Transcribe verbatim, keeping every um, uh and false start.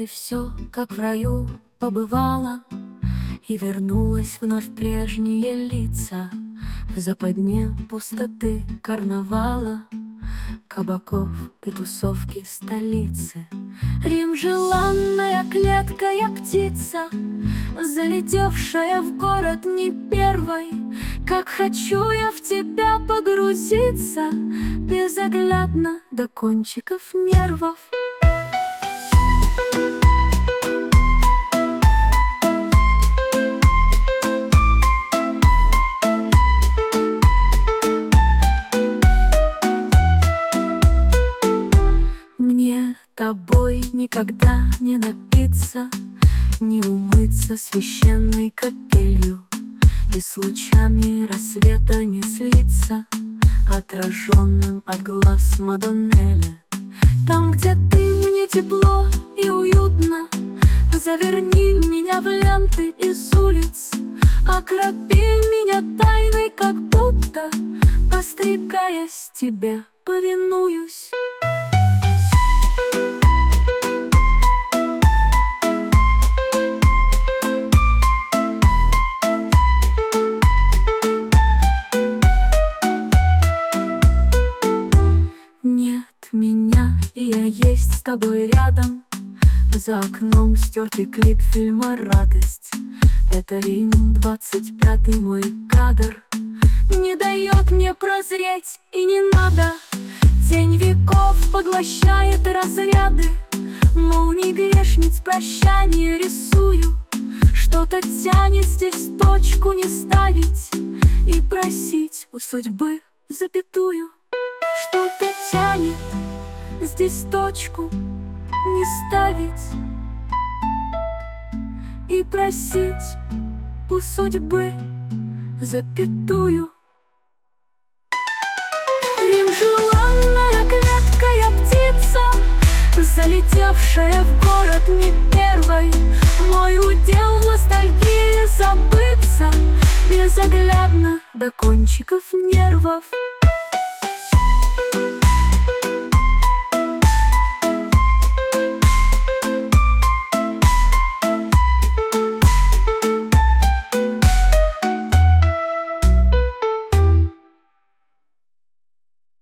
ты все, как в раю, побывала и вернулась вновь прежние лица. В западне пустоты карнавала, кабаков и тусовки столицы. Рим — желанная клетка, я птица, залетевшая в город не первой. Как хочу я в тебя погрузиться, безоглядно до кончиков нервов. Мне тобой никогда не напиться, не умыться священной капелью, и с лучами рассвета не слиться, отраженным от глаз Мадоннеля. Там, где ты, мне тепло и уютно, заверни меня в ленты из улиц, окропи меня тайной, как будто, постригаясь, тебе повинуюсь. Нет меня, и я есть с тобой рядом. За окном стертый клип фильма «Радость». Это Рим, двадцать пятый мой кадр. Не дает мне прозреть, и не надо. Тень веков поглощает разряды молний грешниц, прощание рисую. Что-то тянет здесь точку не ставить и просить у судьбы запятую. Что-то тянет здесь точку не ставить и просить у судьбы запятую. Рим — желанная клетка, я птица, залетевшая в город не первой. Мой удел в ностальгии забыться, безоглядно до кончиков нервов.